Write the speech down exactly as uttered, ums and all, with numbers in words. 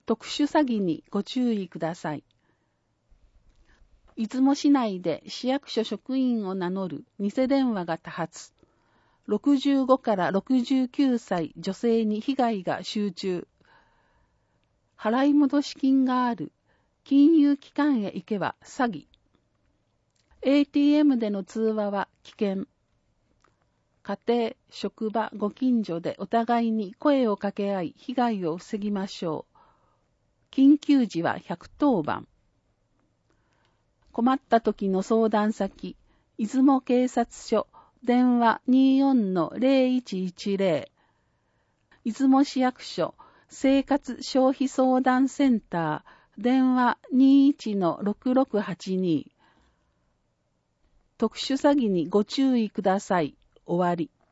特殊詐欺にご注意ください。出雲市内で市役所職員を名乗る偽電話が多発。ろくじゅうごからろくじゅうきゅうさい女性に被害が集中。払い戻し金がある。金融機関へ行けば詐欺。エーティーエム での通話は危険。家庭、職場、ご近所でお互いに声を掛け合い被害を防ぎましょう。緊急時はひゃくとおばん。困った時の相談先、出雲警察署、電話 にじゅうよんのゼロいちいちゼロ。出雲市役所、生活消費相談センター、電話 にじゅういちのろくろくはちに。特殊詐欺にご注意ください。終わり。